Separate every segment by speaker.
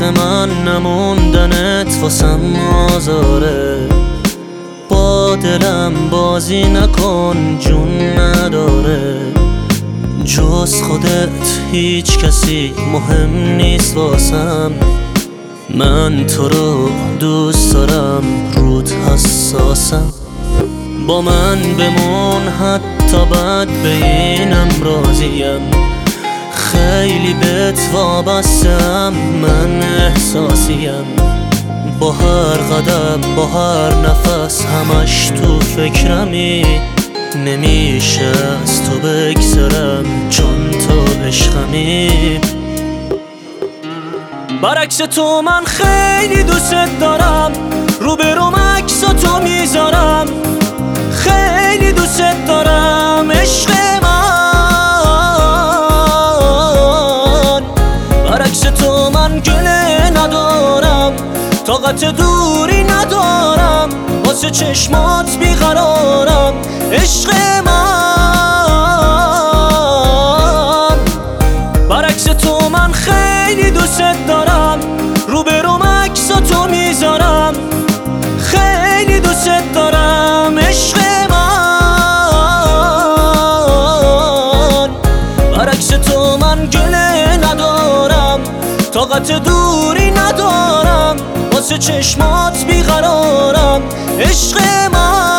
Speaker 1: عشق من نموندنت واسم آزاره. با دلم بازی نکن جون نداره. جز خودت هیچ کسی مهم نیست واسم. من تو رو دوست دارم رود حساسم. با من بمون حتی بد به اینم راضیم. خیلی بهت وابستم من احساسیم. با هر قدم با هر نفس همش تو فکرمی. نمیشه از تو بگذرم چون تو عشقمی. برعکس تو من خیلی دوست دارم. روبروم عکساتو میذارم. خیلی دوست دارم عشق من. برعکس تو من گله ندارم. طاقت دوری ندارم. واسه چشمات بیقرارم عشق من. برعکس تو من خیلی دوست دارم. روبروم عکساتو میذارم. خیلی دوست دارم عشق من. برعکس تو من گله ندارم. طاقت دوری ندارم. واسه چشمات بیقرارم عشق من.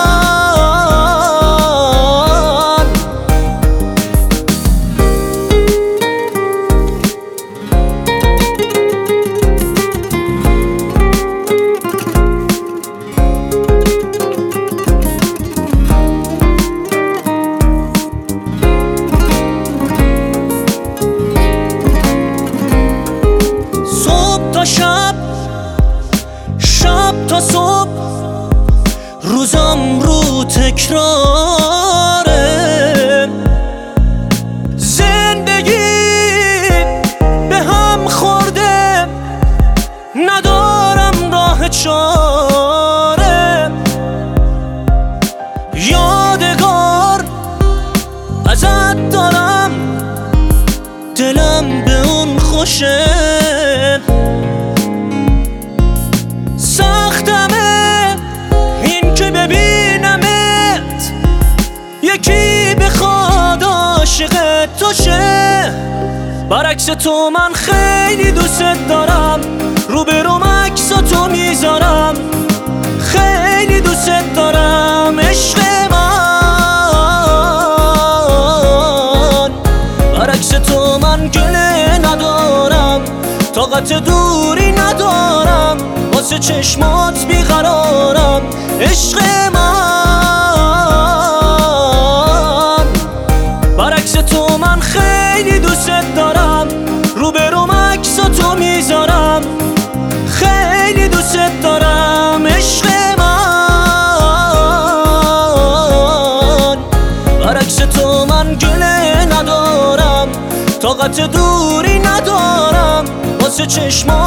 Speaker 1: شب تا صبح روزم رو تکراره. زندگی به هم خورده ندارم راه چاره. یادگار ازت دارم دلم به اون خوشه. سختمه این که ببینمت یکی بخواد عاشق تو شه. برعکس تو من خیلی دوست دارم. روبروم عکساتو میذارم. خیلی دوست دارم عشق من. برعکس تو من گله ندارم. طاقت دوری ندارم. واسه چشمات بیقرارم عشق من. برعکس تو من خیلی دوست دارم. روبروم عکساتو میذارم. خیلی دوست دارم عشق من. برعکس تو من گله ندارم. طاقت دوری ندارم. واسه چشمات